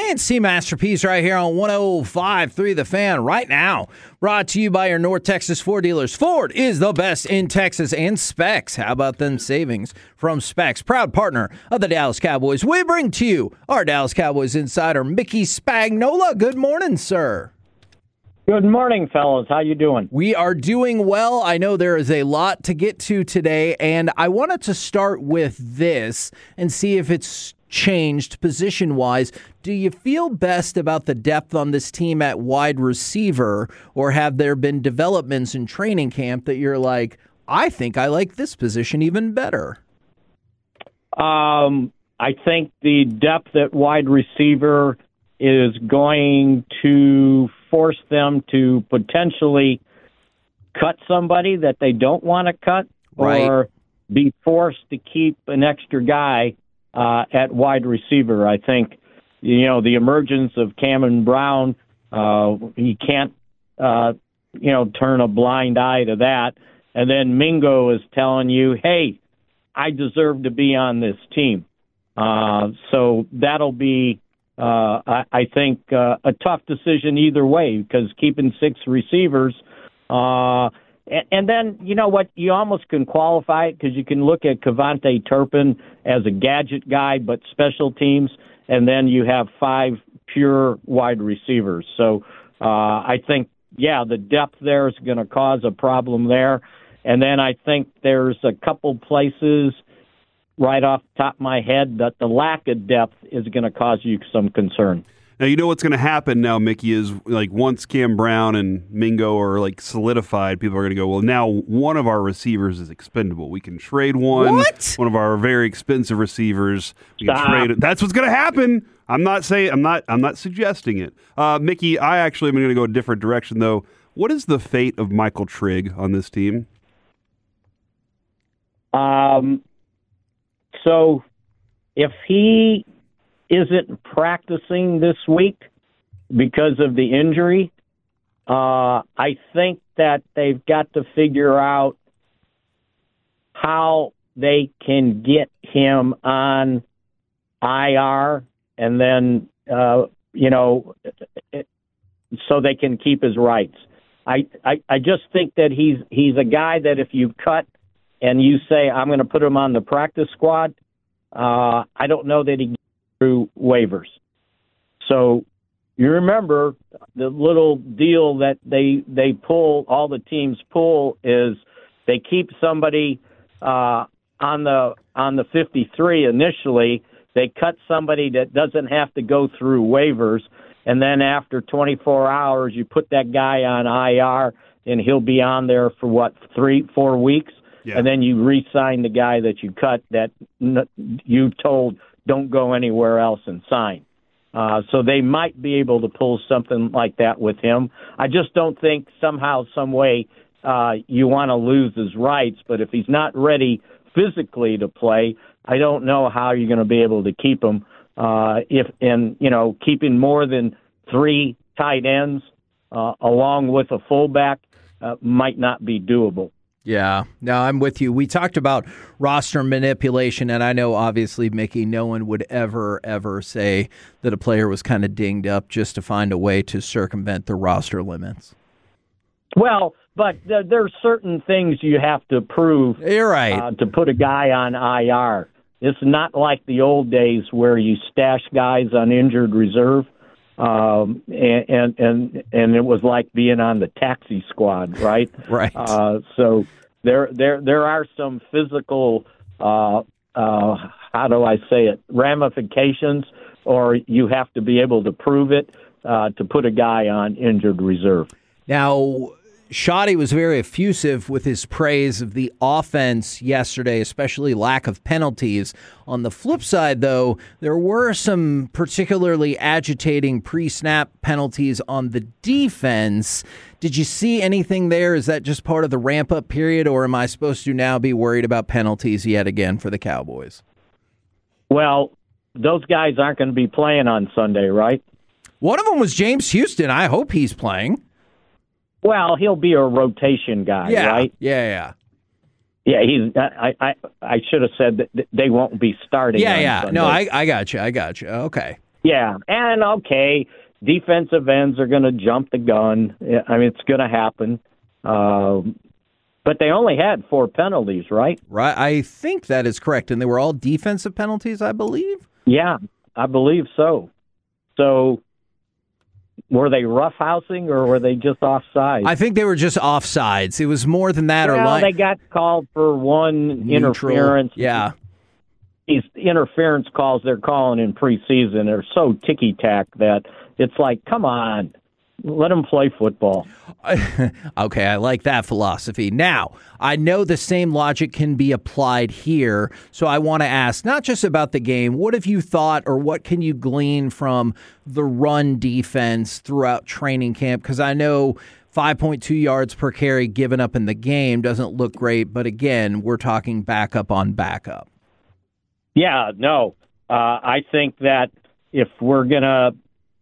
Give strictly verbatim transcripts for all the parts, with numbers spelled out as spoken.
A and C Masterpiece right here on one oh five point three The Fan right now. Brought to you by your North Texas Ford dealers. Ford is the best in Texas, and Specs. How about them savings from Specs? Proud partner of the Dallas Cowboys. We bring to you our Dallas Cowboys insider, Mickey Spagnola. Good morning, sir. Good morning, fellas. How you doing? We are doing well. I know there is a lot to get to today, and I wanted to start with this and see if it's changed position-wise. Do you feel best about the depth on this team at wide receiver, or have there been developments in training camp that you're like, I think I like this position even better? Um, I think the depth at wide receiver is going to force them to potentially cut somebody that they don't want to cut, right, or be forced to keep an extra guy uh, at wide receiver. I think, you know, the emergence of Cameron Brown, uh, he can't, uh, you know, turn a blind eye to that. And then Mingo is telling you, hey, I deserve to be on this team. Uh, so that'll be, Uh, I, I think uh, a tough decision either way, because keeping six receivers, uh, and, and then, you know what, you almost can qualify it because you can look at Cavante Turpin as a gadget guy, but special teams, and then you have five pure wide receivers. So uh, I think, yeah, the depth there is going to cause a problem there. And then I think there's a couple places right off the top of my head that the lack of depth is going to cause you some concern. Now, you know what's going to happen now, Mickey, is like once Cam Brown and Mingo are like solidified, people are going to go, well, now one of our receivers is expendable. We can trade one. What? One of our very expensive receivers. We can Stop. trade it. That's what's going to happen. I'm not saying, I'm not, I'm not suggesting it. Uh, Mickey, I actually am going to go a different direction, though. What is the fate of Michael Trigg on this team? Um, So if he isn't practicing this week because of the injury, uh, I think that they've got to figure out how they can get him on I R and then, uh, you know, so they can keep his rights. I, I, I just think that he's he's a guy that if you cut and you say, I'm going to put him on the practice squad, uh, I don't know that he gets through waivers. So you remember the little deal that they they pull, all the teams pull, is they keep somebody uh, on the on the fifty-three initially. They cut somebody that doesn't have to go through waivers, and then after twenty-four hours, you put that guy on I R, and he'll be on there for, what, three, four weeks? Yeah. And then you re-sign the guy that you cut that n- you told don't go anywhere else and sign. Uh, so they might be able to pull something like that with him. I just don't think somehow, some way, uh, you want to lose his rights. But if he's not ready physically to play, I don't know how you're going to be able to keep him. Uh, if and you know, keeping more than three tight ends uh, along with a fullback uh, might not be doable. Yeah, no, I'm with you. We talked about roster manipulation, and I know, obviously, Mickey, no one would ever, ever say that a player was kind of dinged up just to find a way to circumvent the roster limits. Well, but th- there's certain things you have to prove. You're right. Uh, to put a guy on I R. It's not like the old days where you stash guys on injured reserve. Um, and, and, and, and it was like being on the taxi squad, right? Right. Uh, so there, there, there are some physical, uh, uh, how do I say it, ramifications, or you have to be able to prove it, uh, to put a guy on injured reserve. Now, Shoddy was very effusive with his praise of the offense yesterday, especially lack of penalties. On the flip side, though, there were some particularly agitating pre-snap penalties on the defense. Did you see anything there? Is that just part of the ramp-up period, or am I supposed to now be worried about penalties yet again for the Cowboys? Well, those guys aren't going to be playing on Sunday, right? One of them was James Houston. I hope he's playing. Well, he'll be a rotation guy, yeah, right? Yeah, yeah. Yeah, he's. I, I, I should have said that they won't be starting. Yeah, on yeah. Sunday. No, I, I got you. I got you. Okay. Yeah, and okay, defensive ends are going to jump the gun. I mean, it's going to happen. Um, but they only had four penalties, right? Right. I think that is correct. And they were all defensive penalties, I believe? Yeah, I believe so. So were they roughhousing or were they just offside? I think they were just offsides. It was more than that. Well, or line- they got called for one Neutral. interference. Yeah. These interference calls they're calling in preseason are so ticky-tack that it's like, come on, let them play football. Okay, I like that philosophy. Now, I know the same logic can be applied here, so I want to ask not just about the game, what have you thought or what can you glean from the run defense throughout training camp? Because I know five point two yards per carry given up in the game doesn't look great, but again, we're talking backup on backup. Yeah, no. Uh, I think that if we're going to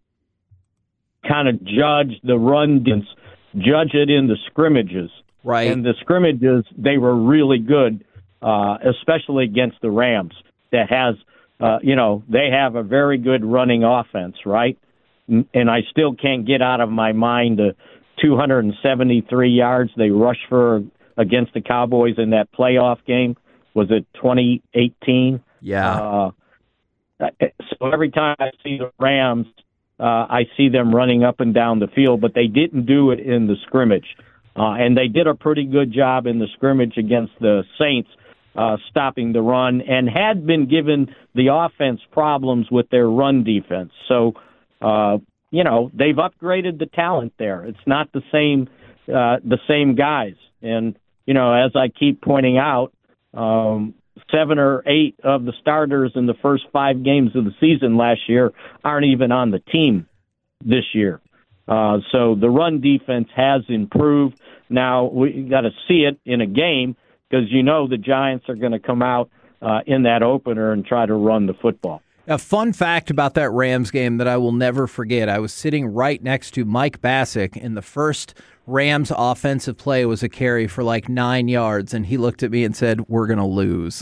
kind of judge the run defense, judge it in the scrimmages. Right. And the scrimmages, they were really good, uh, especially against the Rams. That has, uh, you know, they have a very good running offense, right? And I still can't get out of my mind the two hundred seventy-three yards they rushed for against the Cowboys in that playoff game. Was it twenty eighteen? Yeah. Uh, so every time I see the Rams, uh, I see them running up and down the field, but they didn't do it in the scrimmage. Uh, and they did a pretty good job in the scrimmage against the Saints, uh, stopping the run, and had been given the offense problems with their run defense. So, uh, you know, they've upgraded the talent there. It's not the same, uh, the same guys. And, you know, as I keep pointing out, um, seven or eight of the starters in the first five games of the season last year aren't even on the team this year. Uh, so the run defense has improved. Now we got to see it in a game because you know the Giants are going to come out uh, in that opener and try to run the football. A fun fact about that Rams game that I will never forget. I was sitting right next to Mike Bassick, and the first Rams offensive play was a carry for like nine yards, and he looked at me and said, "We're going to lose."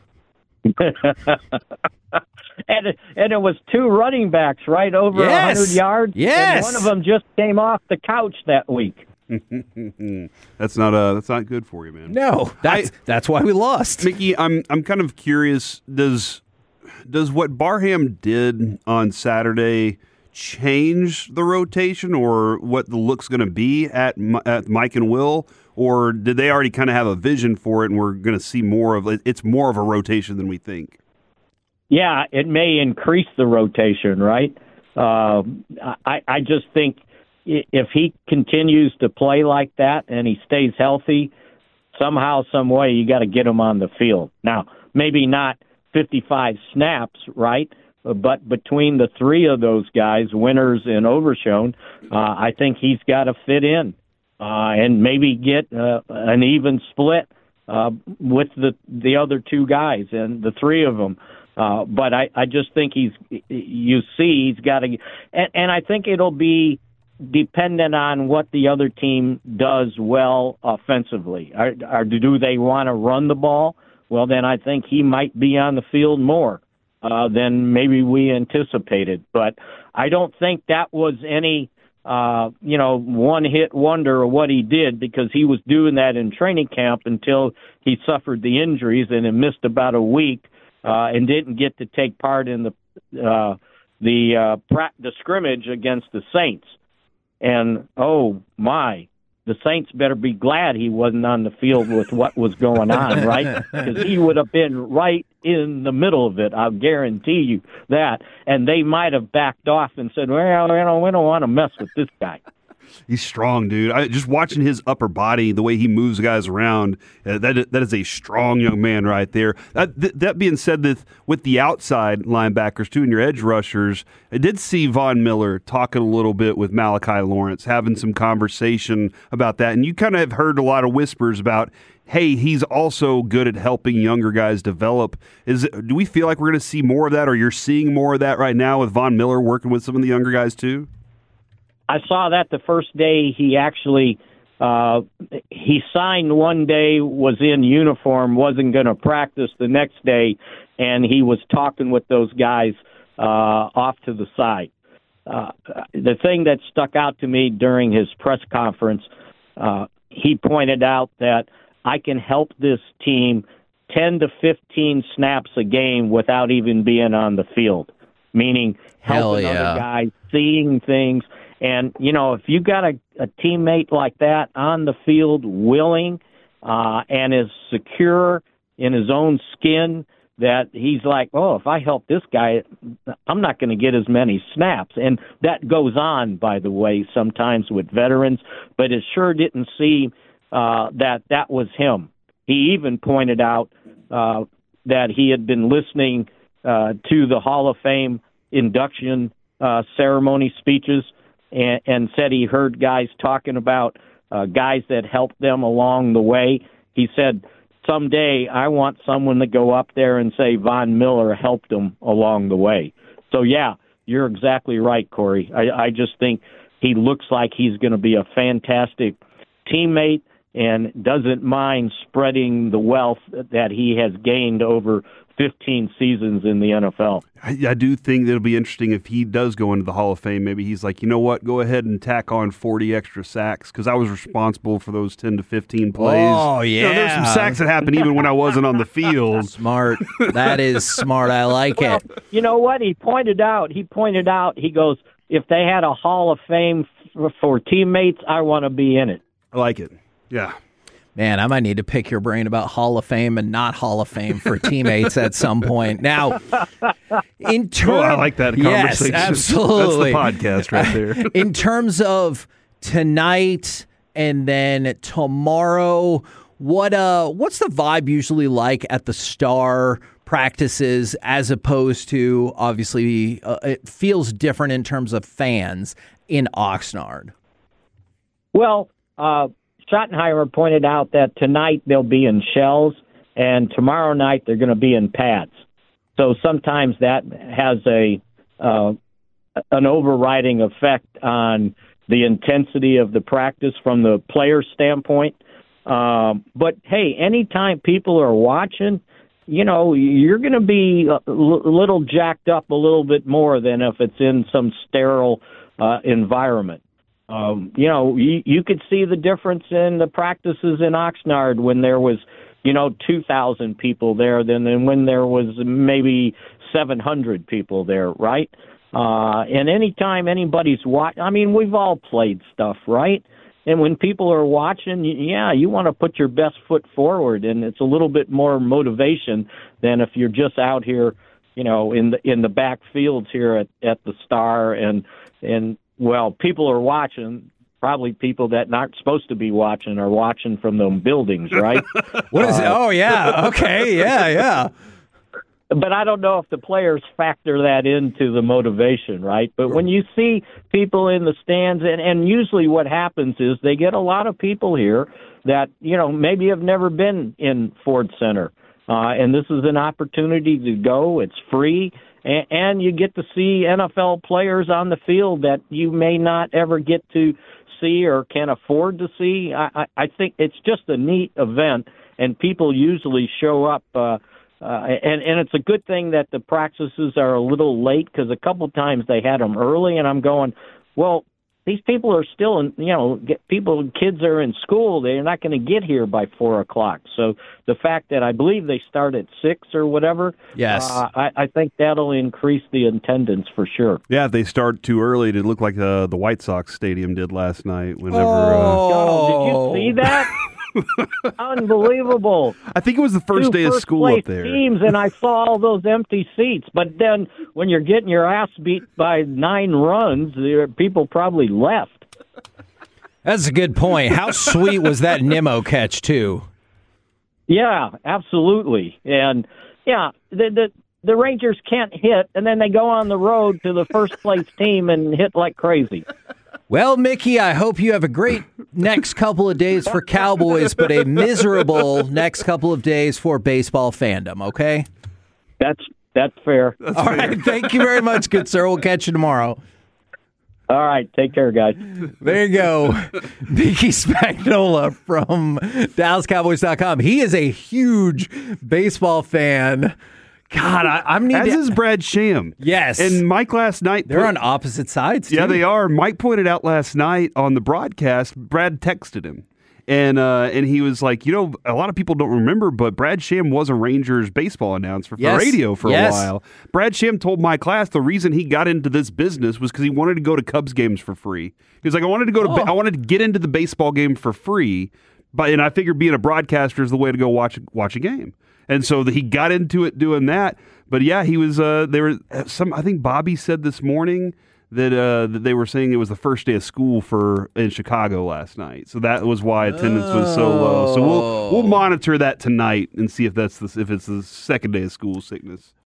and, and it was two running backs, right, over yes. one hundred yards. Yes. And one of them just came off the couch that week. that's not uh that's not good for you, man. No, that's, I, that's why we lost. Mickey, I'm I'm kind of curious, does does what Barham did on Saturday change the rotation or what the look's going to be at at Mike and Will, or did they already kind of have a vision for it and we're going to see more of it? It's more of a rotation than we think. Yeah, it may increase the rotation, right? Uh, I I just think if he continues to play like that and he stays healthy, somehow, some way, you got to get him on the field. Now, maybe not fifty-five snaps, right? But between the three of those guys, Winters and Overshown, uh, I think he's got to fit in uh, and maybe get uh, an even split uh, with the the other two guys and the three of them. Uh, but I, I just think he's, you see, he's got to, and, and I think it'll be dependent on what the other team does well offensively. Or, or do they want to run the ball? Well, then I think he might be on the field more uh, than maybe we anticipated. But I don't think that was any, uh, you know, one-hit wonder of what he did, because he was doing that in training camp until he suffered the injuries and it missed about a week uh, and didn't get to take part in the uh, the uh, pra- the scrimmage against the Saints. And, oh, my, the Saints better be glad he wasn't on the field with what was going on, right? Because he would have been right in the middle of it, I'll guarantee you that. And they might have backed off and said, well, you know, we don't want to mess with this guy. He's strong, dude. I, just watching his upper body, the way he moves guys around, uh, that that is a strong young man right there. That, th- that being said, that with the outside linebackers too and your edge rushers, I did see Von Miller talking a little bit with Malachi Lawrence, having some conversation about that. And you kind of have heard a lot of whispers about, hey, he's also good at helping younger guys develop. Is it, do we feel like we're going to see more of that, or you're seeing more of that right now with Von Miller working with some of the younger guys too? I saw that the first day he actually uh, he signed one day, was in uniform, wasn't going to practice the next day, and he was talking with those guys uh, off to the side. Uh, the thing that stuck out to me during his press conference, uh, he pointed out that I can help this team ten to fifteen snaps a game without even being on the field, meaning helping yeah. other guys, seeing things. And, you know, if you got a, a teammate like that on the field, willing uh, and is secure in his own skin, that he's like, oh, if I help this guy, I'm not going to get as many snaps. And that goes on, by the way, sometimes with veterans, but it sure didn't seem uh, that that was him. He even pointed out uh, that he had been listening uh, to the Hall of Fame induction uh, ceremony speeches and, and said he heard guys talking about uh, guys that helped them along the way. He said, someday I want someone to go up there and say Von Miller helped him along the way. So, yeah, you're exactly right, Corey. I, I just think he looks like he's going to be a fantastic teammate and doesn't mind spreading the wealth that he has gained over fifteen seasons in the N F L. I, I do think that it'll be interesting if he does go into the Hall of Fame. Maybe he's like, you know what, go ahead and tack on forty extra sacks because I was responsible for those ten to fifteen plays. Oh, yeah. You know, there's some sacks that happened even when I wasn't on the field. Smart. That is smart. I like well, it. You know what? He pointed out, he pointed out, he goes, if they had a Hall of Fame f- for teammates, I want to be in it. I like it. Yeah. Man, I might need to pick your brain about Hall of Fame and not Hall of Fame for teammates at some point. Now, in terms, oh, I like that conversation. Yes, absolutely. That's the podcast right there. In terms of tonight and then tomorrow, what uh, what's the vibe usually like at the Star practices as opposed to, obviously, uh, it feels different in terms of fans in Oxnard? Well, uh, Schottenheimer pointed out that tonight they'll be in shells, and tomorrow night they're going to be in pads. So sometimes that has a uh, an overriding effect on the intensity of the practice from the player standpoint. Um, but, hey, anytime people are watching, you know, you're going to be a little jacked up a little bit more than if it's in some sterile uh, environment. Um, you know, you, you could see the difference in the practices in Oxnard when there was, you know, two thousand people there than, than when there was maybe seven hundred people there, right? Uh, and anytime anybody's watching, I mean, we've all played stuff, right? And when people are watching, yeah, you want to put your best foot forward, and it's a little bit more motivation than if you're just out here, you know, in the in the back fields here at, at the Star and and. Well, people are watching. Probably people that aren't supposed to be watching are watching from them buildings, right? What is uh, it? Oh, yeah. Okay. Yeah, yeah. But I don't know if the players factor that into the motivation, right? But when you see people in the stands, and, and usually what happens is they get a lot of people here that, you know, maybe have never been in Ford Center. Uh, and this is an opportunity to go. It's free. And you get to see N F L players on the field that you may not ever get to see or can afford to see. I, I think it's just a neat event, and people usually show up. Uh, uh, and, and it's a good thing that the practices are a little late because a couple times they had them early, and I'm going, well, these people are still in, you know, get people, kids are in school. They're not going to get here by four o'clock. So the fact that I believe they start at six or whatever, yes, uh, I, I think that'll increase the attendance for sure. Yeah, if they start too early, to look like uh, the White Sox stadium did last night. Whenever, oh, uh, oh did you see that? Unbelievable. I think it was the first Two day of school place up there. Teams, and I saw all those empty seats. But then when you're getting your ass beat by nine runs, there, people probably left. That's a good point. How sweet was that Nimmo catch, too? Yeah, absolutely. And, yeah, the, the, the Rangers can't hit, and then they go on the road to the first-place team and hit like crazy. Well, Mickey, I hope you have a great next couple of days for Cowboys, but a miserable next couple of days for baseball fandom, okay? That's that's fair. That's All fair. right, thank you very much, good sir. We'll catch you tomorrow. All right, take care, guys. There you go. Mickey Spagnola from Dallas Cowboys dot com. He is a huge baseball fan. God, I, I'm need As to- is Brad Sham. Yes. And Mike last night. They're put- on opposite sides, Yeah, too. they are. Mike pointed out last night on the broadcast, Brad texted him. And uh, and he was like, you know, a lot of people don't remember, but Brad Sham was a Rangers baseball announcer for Yes. radio for Yes. a while. Brad Sham told my class the reason he got into this business was because he wanted to go to Cubs games for free. He was like, I wanted to go to, Oh. ba- I wanted to get into the baseball game for free, but and I figured being a broadcaster is the way to go watch watch a game. And so the, he got into it doing that. But yeah, he was. Uh, there were some. I think Bobby said this morning that uh, that they were saying it was the first day of school for in Chicago last night, so that was why attendance was so low. So we'll we'll monitor that tonight and see if that's the, if it's the second day of school sickness.